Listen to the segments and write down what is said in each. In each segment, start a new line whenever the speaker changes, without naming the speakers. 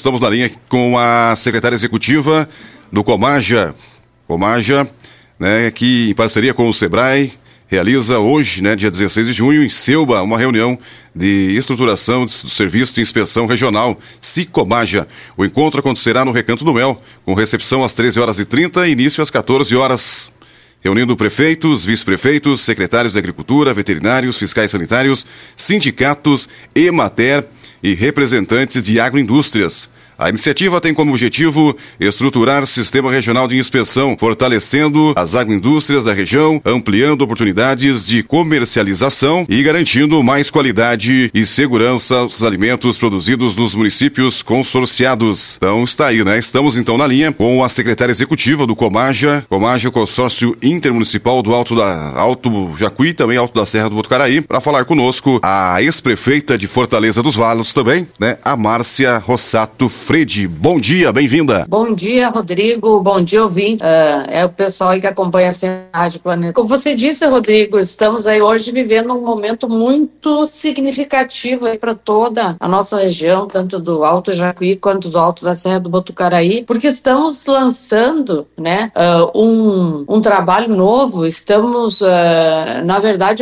estamos na linha com a secretária executiva do Comaja, né, que em parceria com o Sebrae realiza hoje, né, dia 16 de junho, em Selba, uma reunião de estruturação do Serviço de Inspeção Regional, Sicomaja. O encontro acontecerá no Recanto do Mel, com recepção às 13h30 e início às 14h, reunindo prefeitos, vice-prefeitos, secretários de Agricultura, veterinários, fiscais sanitários, sindicatos, Emater e representantes de agroindústrias. A iniciativa tem como objetivo estruturar o sistema regional de inspeção, fortalecendo as agroindústrias da região, ampliando oportunidades de comercialização e garantindo mais qualidade e segurança aos alimentos produzidos nos municípios consorciados. Então está aí, né? Estamos então na linha com a secretária executiva do Comaja, Consórcio Intermunicipal do Alto Jacuí, também Alto da Serra do Botucaraí, para falar conosco a ex-prefeita de Fortaleza dos Valos também, né? A Márcia Rossato Fredi. Bom dia, bem-vinda.
Bom dia, Rodrigo. Bom dia, ouvinte. É o pessoal aí que acompanha a Rádio Planeta. Como você disse, Rodrigo, estamos aí hoje vivendo um momento muito significativo aí para toda a nossa região, tanto do Alto Jacuí quanto do Alto da Serra do Botucaraí, porque estamos lançando, né, um trabalho novo. Estamos, na verdade,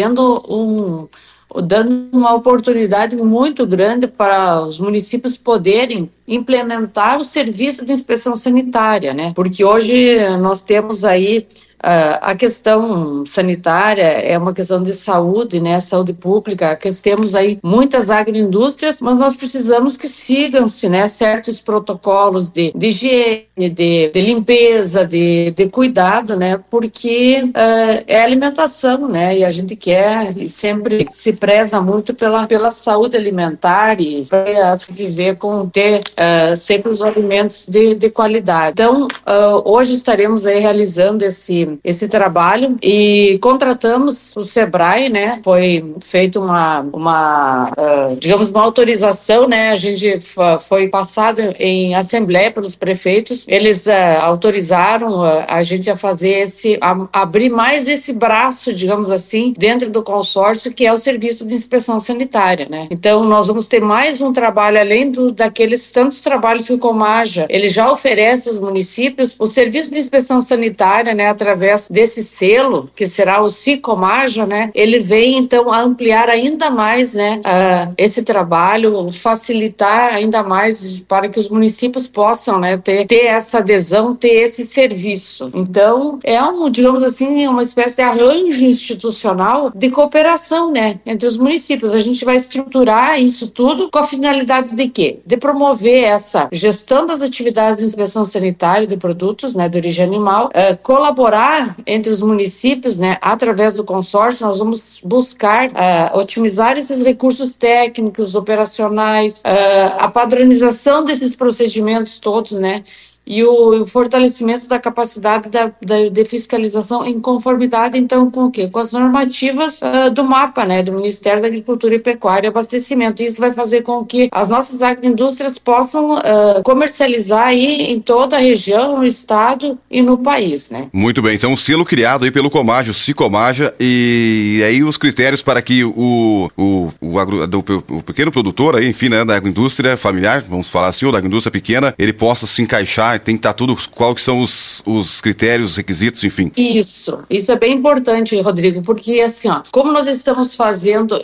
dando uma oportunidade muito grande para os municípios poderem implementar o serviço de inspeção sanitária, né? Porque hoje nós temos aí a questão sanitária é uma questão de saúde, né? Saúde pública. Temos aí muitas agroindústrias, mas nós precisamos que sigam-se, né, certos protocolos de higiene, de limpeza, de cuidado, né? Porque é alimentação, né? E a gente quer e sempre se preza muito pela saúde alimentar e para viver ter sempre os alimentos de qualidade. Então, hoje estaremos aí realizando esse trabalho e contratamos o Sebrae, né? Foi feita digamos, uma autorização, né? A gente foi passado em assembleia pelos prefeitos. Eles autorizaram a gente a fazer abrir mais esse braço, digamos assim, dentro do consórcio, que é o serviço de inspeção sanitária, né? Então, nós vamos ter mais um trabalho, além daqueles tantos trabalhos que o Comaja, ele já oferece aos municípios, o serviço de inspeção sanitária, né, através desse selo, que será o Sicomaja, né, ele vem, então, a ampliar ainda mais, né, esse trabalho, facilitar ainda mais para que os municípios possam, né, ter essa adesão, ter esse serviço. Então, digamos assim, uma espécie de arranjo institucional de cooperação, né, entre os municípios. A gente vai estruturar isso tudo com a finalidade de quê? De promover essa gestão das atividades de inspeção sanitária de produtos, né, de origem animal, colaborar entre os municípios, né, através do consórcio. Nós vamos buscar otimizar esses recursos técnicos, operacionais, a padronização desses procedimentos todos, né, e o fortalecimento da capacidade de fiscalização em conformidade, então, com o quê? Com as normativas do MAPA, né, do Ministério da Agricultura e Pecuária e Abastecimento. Isso vai fazer com que as nossas agroindústrias possam comercializar aí em toda a região, no estado e no país, né?
Muito bem, então um selo criado aí pelo Comaja, o Sicomaja, e aí os critérios para que o pequeno produtor aí, enfim, né, da agroindústria familiar, vamos falar assim, ou da agroindústria pequena, ele possa se encaixar. Tem que estar tudo, quais são os critérios, os requisitos, enfim. Isso
é bem importante, Rodrigo, porque assim, como nós estamos fazendo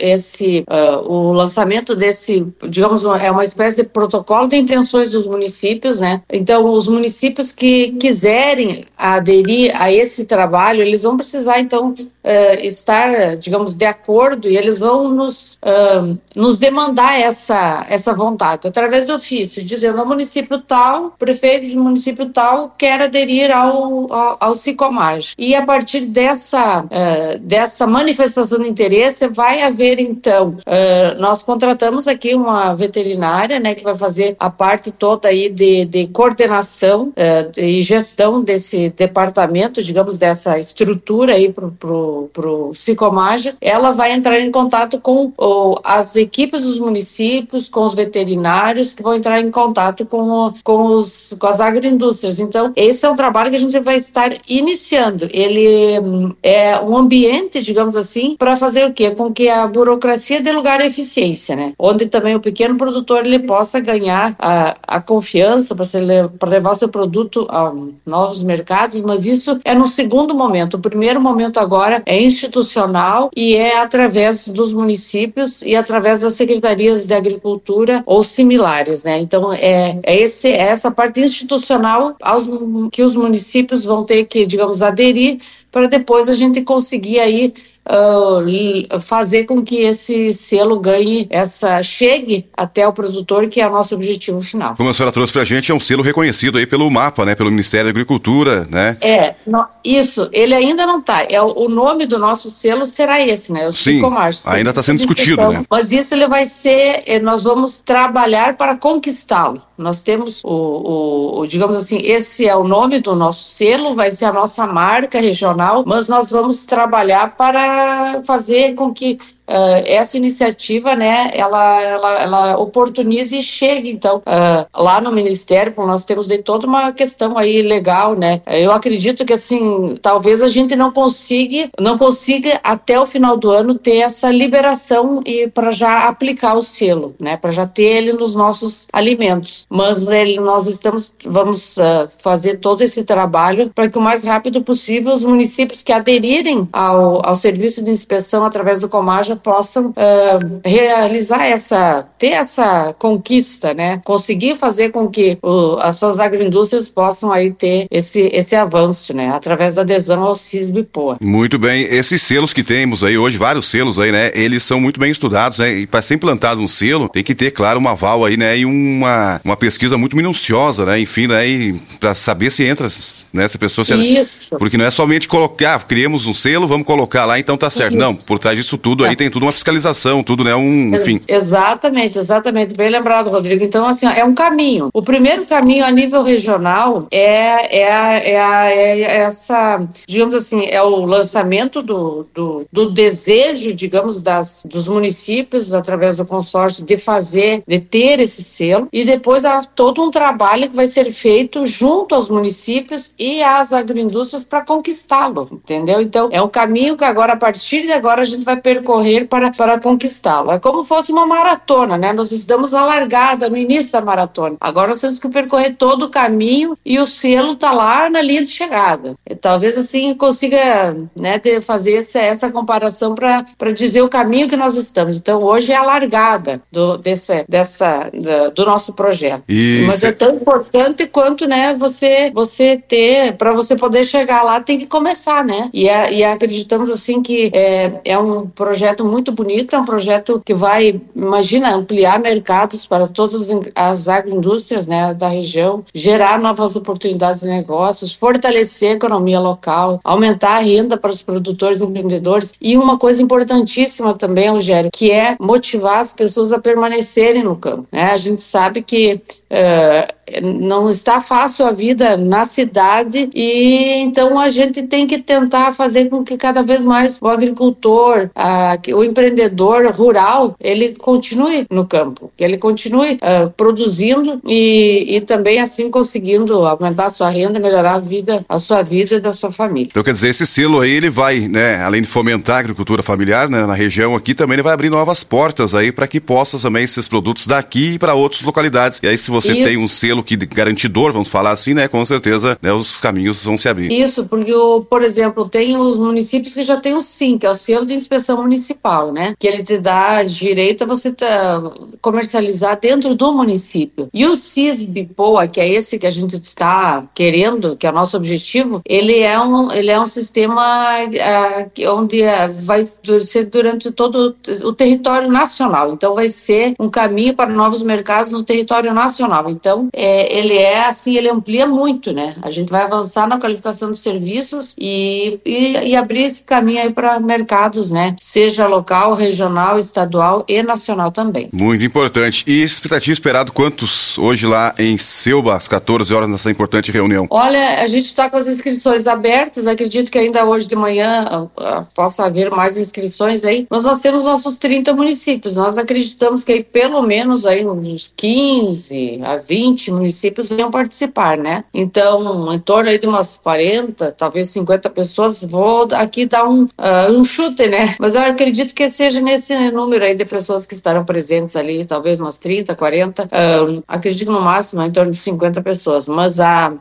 o lançamento desse, digamos, é uma espécie de protocolo de intenções dos municípios, né? Então, os municípios que quiserem aderir a esse trabalho, eles vão precisar, então, estar, digamos, de acordo, e eles vão nos demandar essa vontade, através do ofício, dizendo ao município tal, prefeito de município tal quer aderir ao Sicomaja. E a partir dessa manifestação de interesse, vai haver, então, nós contratamos aqui uma veterinária, né, que vai fazer a parte toda aí de coordenação e gestão desse departamento, digamos, dessa estrutura aí pro pro Sicomaja, ela vai entrar em contato com as equipes dos municípios, com os veterinários, que vão entrar em contato com as agroindústrias. Então, esse é um trabalho que a gente vai estar iniciando. Ele é um ambiente, digamos assim, para fazer o quê? Com que a burocracia dê lugar à eficiência, né? Onde também o pequeno produtor ele possa ganhar a confiança para levar o seu produto a novos mercados, mas isso é no segundo momento. O primeiro momento agora é institucional e é através dos municípios e através das secretarias de agricultura ou similares, né? Então, é essa parte institucional que os municípios vão ter que, digamos, aderir para depois a gente conseguir aí fazer com que esse selo chegue até o produtor, que é o nosso objetivo final.
Como a senhora trouxe pra gente, é um selo reconhecido aí pelo MAPA, né? Pelo Ministério da Agricultura, né?
Isso, ele ainda não está. O nome do nosso selo será esse, né?
Sim, ainda está sendo discutido, né?
Mas isso ele vai ser, nós vamos trabalhar para conquistá-lo. Nós temos digamos assim, esse é o nome do nosso selo, vai ser a nossa marca regional, mas nós vamos trabalhar para fazer com que essa iniciativa, né, ela oportunize e chegue, então, lá no Ministério, porque nós temos aí toda uma questão aí legal, né. Eu acredito que, assim, talvez a gente não consiga até o final do ano ter essa liberação e para já aplicar o selo, né, para já ter ele nos nossos alimentos. Mas nós vamos fazer todo esse trabalho para que o mais rápido possível os municípios que aderirem ao serviço de inspeção através do Comaja possam ter essa conquista, né? Conseguir fazer com que as suas agroindústrias possam aí ter esse avanço, né? Através da adesão ao CISB-POA.
Muito bem. Esses selos que temos aí hoje, vários selos aí, né? Eles são muito bem estudados, né? E para ser implantado um selo, tem que ter, claro, uma aval aí, né? E uma pesquisa muito minuciosa, né? Enfim, né? E para saber se entra, né? Se a pessoa...
Isso.
Porque não é somente colocar, criamos um selo, vamos colocar lá, então tá certo. Isso. Não, por trás disso tudo aí tem tudo uma fiscalização, tudo, né? Enfim.
Exatamente. Bem lembrado, Rodrigo. Então, assim, é um caminho. O primeiro caminho a nível regional essa, digamos assim, é o lançamento do desejo, digamos, dos municípios, através do consórcio, de ter esse selo, e depois há todo um trabalho que vai ser feito junto aos municípios e às agroindústrias para conquistá-lo, entendeu? Então, é um caminho que agora, a partir de agora, a gente vai percorrer para conquistá-lo. É como fosse uma maratona, né? Nós estamos na largada, no início da maratona. Agora nós temos que percorrer todo o caminho e o selo está lá na linha de chegada. E talvez assim consiga, né, fazer essa comparação para dizer o caminho que nós estamos. Então hoje é a largada do nosso projeto. Mas é tão importante quanto, né, você ter, para você poder chegar lá, tem que começar, né? E acreditamos assim que é um projeto muito bonito, é um projeto que vai, imagina, ampliar mercados para todas as agroindústrias, né, da região, gerar novas oportunidades de negócios, fortalecer a economia local, aumentar a renda para os produtores e empreendedores, e uma coisa importantíssima também, Rogério, que é motivar as pessoas a permanecerem no campo, né? A gente sabe que não está fácil a vida na cidade, e então a gente tem que tentar fazer com que cada vez mais o agricultor, o empreendedor rural, ele continue no campo, que ele continue produzindo e também assim conseguindo aumentar a sua renda, melhorar a sua vida e da sua família.
Então quer dizer, esse selo aí, ele vai, né, além de fomentar a agricultura familiar, né, na região aqui, também ele vai abrir novas portas aí para que possa também esses produtos daqui para outras localidades. E aí se você tem um selo que garantidor, vamos falar assim, né, com certeza, né, os caminhos vão se abrir.
Isso, porque, por exemplo, tem os municípios que já tem o SIM, que é o selo de inspeção municipal, né, que ele te dá direito a você comercializar dentro do município. E o CISB-POA, que é esse que a gente está querendo, que é o nosso objetivo, ele é um sistema onde vai ser durante todo o território nacional. Então vai ser um caminho para novos mercados no território nacional. nacional. Então, ele amplia muito, né? A gente vai avançar na qualificação dos serviços e abrir esse caminho aí para mercados, né? Seja local, regional, estadual e nacional também.
Muito importante. E expectativa esperado quantos hoje lá em Selba, às 14 horas, nessa importante reunião?
Olha, a gente está com as inscrições abertas, acredito que ainda hoje de manhã possa haver mais inscrições aí, mas nós temos nossos 30 municípios, nós acreditamos que aí pelo menos aí uns 15 a 20 municípios venham participar, né? Então, em torno aí de umas 40, talvez 50 pessoas, vou aqui dar um chute, né? Mas eu acredito que seja nesse número aí de pessoas que estarão presentes ali, talvez umas 30, 40, acredito que no máximo em torno de 50 pessoas, mas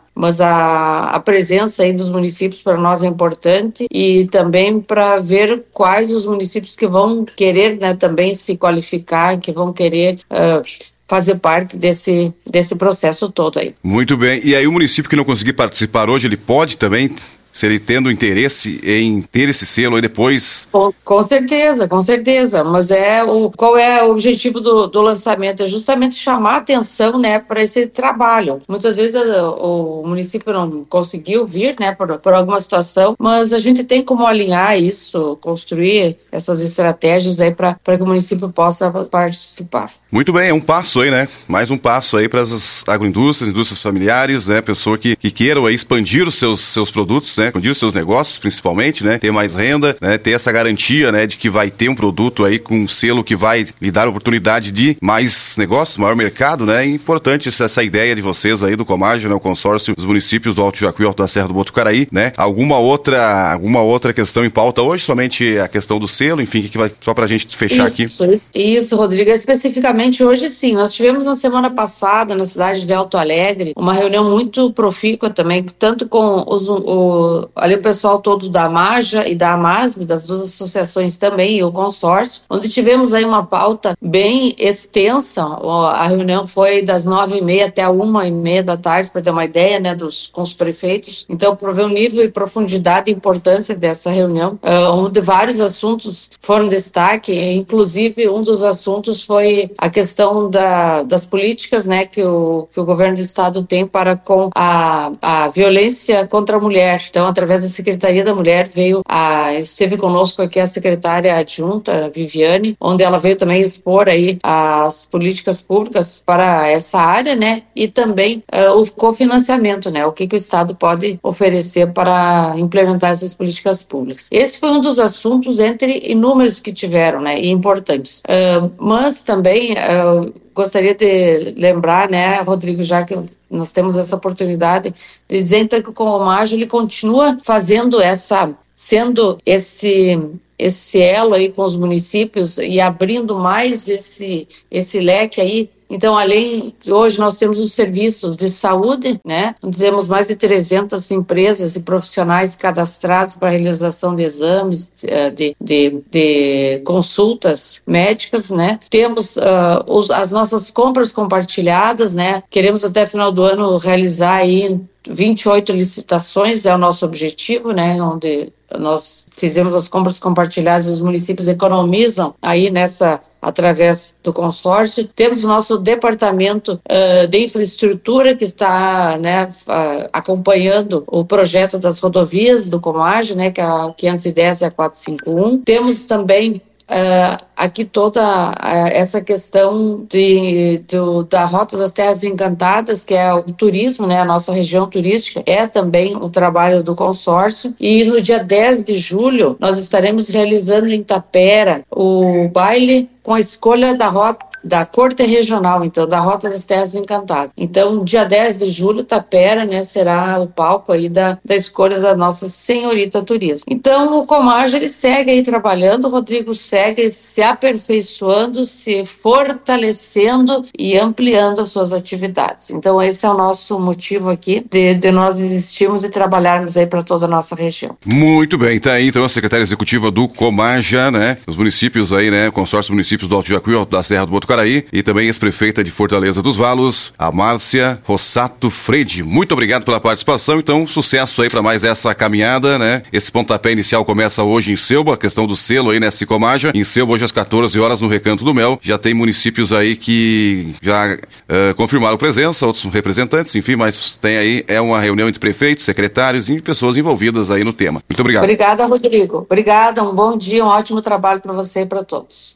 a presença aí dos municípios para nós é importante e também para ver quais os municípios que vão querer, né, também se qualificar, que vão querer fazer parte desse processo todo aí.
Muito bem. E aí o município que não conseguir participar hoje, ele pode também, se ele tendo interesse em ter esse selo aí depois?
Com certeza. Mas qual é o objetivo do lançamento? É justamente chamar a atenção, né, para esse trabalho. Muitas vezes o município não conseguiu vir, né, por alguma situação, mas a gente tem como alinhar isso, construir essas estratégias aí para que o município possa participar.
Muito bem, é um passo aí, né? Mais um passo aí para as agroindústrias, indústrias familiares, né? Pessoa que queiram aí expandir os seus produtos, né? Expandir os seus negócios, principalmente, né? Ter mais renda, né? Ter essa garantia, né? De que vai ter um produto aí com um selo que vai lhe dar a oportunidade de mais negócios, maior mercado, né? É importante essa ideia de vocês aí do Comage, né? O consórcio dos municípios do Alto Jacuí e Alto da Serra do Botucaraí, né? Alguma outra questão em pauta hoje? Somente a questão do selo, enfim, que vai só pra gente fechar aqui.
Isso, Rodrigo, especificamente hoje sim, nós tivemos na semana passada na cidade de Alto Alegre uma reunião muito profícua também, tanto com ali o pessoal todo da AMAJA e da AMASB, das duas associações também, e o consórcio, onde tivemos aí uma pauta bem extensa. A reunião foi das 9h30 até 1h30 da tarde, para ter uma ideia, né, com os prefeitos. Então, para ver o nível e profundidade e importância dessa reunião, onde vários assuntos foram destaque, inclusive um dos assuntos foi a questão das políticas, né, que o governo do estado tem para com a violência contra a mulher. Então, através da Secretaria da Mulher esteve conosco aqui a secretária adjunta, Viviane, onde ela veio também expor aí as políticas públicas para essa área, né, e também o cofinanciamento, né, o que o estado pode oferecer para implementar essas políticas públicas. Esse foi um dos assuntos entre inúmeros que tiveram, né, e importantes. Mas também gostaria de lembrar, né, Rodrigo, já que nós temos essa oportunidade de dizer então que o Comage ele continua sendo esse elo aí com os municípios e abrindo mais esse leque aí. Então, hoje nós temos os serviços de saúde, né? Onde temos mais de 300 empresas e profissionais cadastrados para a realização de exames, de consultas médicas, né? Temos as nossas compras compartilhadas, né? Queremos até final do ano realizar aí 28 licitações, é o nosso objetivo, né? Onde nós fizemos as compras compartilhadas e os municípios economizam aí através do consórcio. Temos o nosso departamento de infraestrutura que está, né, acompanhando o projeto das rodovias do Comage, né, que é a 510 e a 451. Temos também aqui toda essa questão da Rota das Terras Encantadas, que é o turismo, né? A nossa região turística é também um trabalho do consórcio. E no dia 10 de julho, nós estaremos realizando em Tapera o baile com a escolha da Corte Regional, então, da Rota das Terras Encantadas. Então, dia 10 de julho, Tapera, né, será o palco aí da escolha da Nossa Senhorita Turismo. Então, o Comage, ele segue aí trabalhando, o Rodrigo segue se aperfeiçoando, se fortalecendo e ampliando as suas atividades. Então, esse é o nosso motivo aqui de nós existirmos e trabalharmos aí para toda a nossa região.
Muito bem, tá aí então a secretária executiva do Comage, né, os municípios aí, né, consórcio municípios do Alto Jacuí, Alto da Serra do Botucaraí, Botucaraí, e também ex-prefeita de Fortaleza dos Valos, a Márcia Rossato Freire. Muito obrigado pela participação. Então, sucesso aí para mais essa caminhada, né? Esse pontapé inicial começa hoje em Selba, a questão do selo aí, né, Sicomaja. Em Selba, hoje às 14 horas, no Recanto do Mel. Já tem municípios aí que já confirmaram presença, outros representantes, enfim, mas tem aí, é uma reunião entre prefeitos, secretários e pessoas envolvidas aí no tema. Muito obrigado.
Obrigada, Rodrigo. Obrigada, um bom dia, um ótimo trabalho para você e para todos.